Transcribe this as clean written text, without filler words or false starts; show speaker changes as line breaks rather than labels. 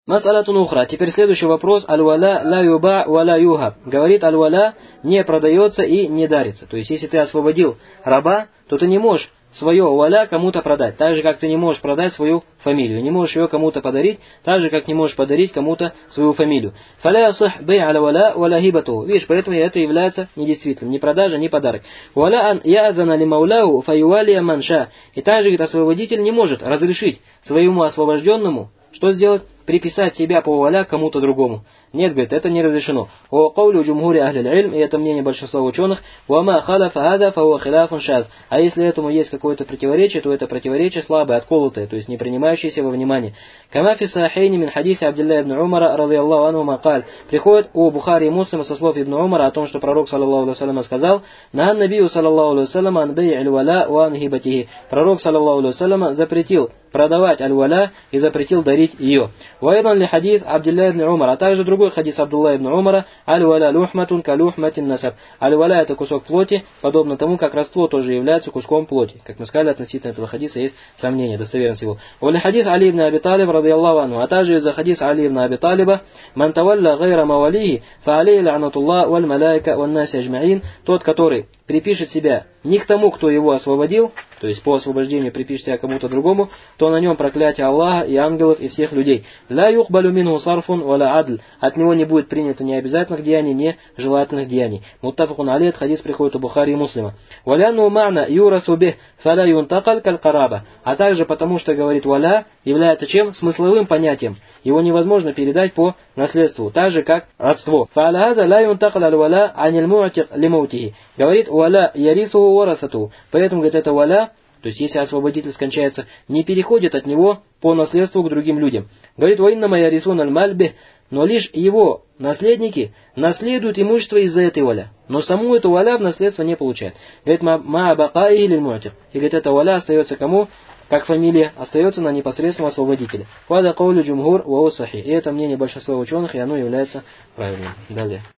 Мас'алатун ухра. Теперь следующий вопрос. Аль-валя ла юба ва ла юхаб. Говорит, аль-валя не продается и не дарится. То есть, если ты освободил раба, то ты не можешь свое валя кому-то продать. Так же, как ты не можешь продать свою фамилию. Не можешь ее кому-то подарить, так же, как не можешь подарить кому-то свою фамилию. Фаля ясих бей аля валя ва ла хибату. Видишь, поэтому это является недействительным. Ни продажа, ни подарок. Валя ан яазана ли мауляу фаюалия манша. И также, говорит, освободитель не может разрешить своему освобожденному, что сделать? Приписать себя по валя кому-то другому. Нет, говорит, это не разрешено. О каулю джумхури ахли иль, и это мнение большинства ученых. Вама халяфа хада фауа хиляфун шаз. А если этому есть какое-то противоречие, то это противоречие слабое, отколотое, то есть не принимающееся во внимание. Кама фи сахейни мин хадиси Абдилля ибн Умара радийаллаху анху макаль. Приходит у Бухари и Муслима со слов Ибн Умара о том, что пророк саллаллаху алейхи вассалям сказал: «Наган набию саллаллаху алейхи вассалям ан бей аль-валя ва ан хибатихи». Пророк саллаллаху алейхи вассалям запретил продавать аль-валя и запретил дарить ее. Вайдан ли хадис Абдилля ибн Умара, а также другой хадис Абдулла ибн Умара: аль-валя люхматун ка люхматин насаб. Аль-валя это кусок плоти, подобно тому, как родство тоже является куском плоти. Как мы сказали, относительно этого хадиса есть сомнения, достоверность его. Вали хадис Али ибн Аби Талиб радийаллаху анху, а также из-за хадис Али ибн Аби Талиба: ман тавалля гайра мавалихи фа алейхи ла'натуллах валь малайка ван наси аджмаин. Тот, который припишет себя не к тому, кто его освободил, то есть по освобождению припишет себя кому-то другому, то на нем проклятие Аллаха и ангелов и всех людей. Ла юхбалю минху сарфун валя адль. От него не будет принято ни обязательных деяний, ни желательных деяний. Муттафакун алейх, хадис приходит у Бухари и Муслима. Валяну ма'на юрасу бих фаля юнтакаль каль караба. А также потому, что говорит валя, является чем? Смысловым понятием. Его невозможно передать по наследству, так же как родство. Фа'аля ла юнтакаль аль валя аниль му'тик лимаутихи. Говорит валя ярисуху варасату. Поэтому, говорит, это валя, то есть если освободитель скончается, не переходит от него по наследству к другим людям. Говорит, ваиннама ярисун аль-мальбих, но лишь его наследники наследуют имущество из-за этой валя. Но саму эту валя в наследство не получают. Говорит, ма бакаи или му'тик. И говорит, эта валя остается кому? Как фамилия остается на непосредственном освободителе. Вада каулю джумхур ва сахих. И это мнение большинства ученых, и оно является правильным. Далее.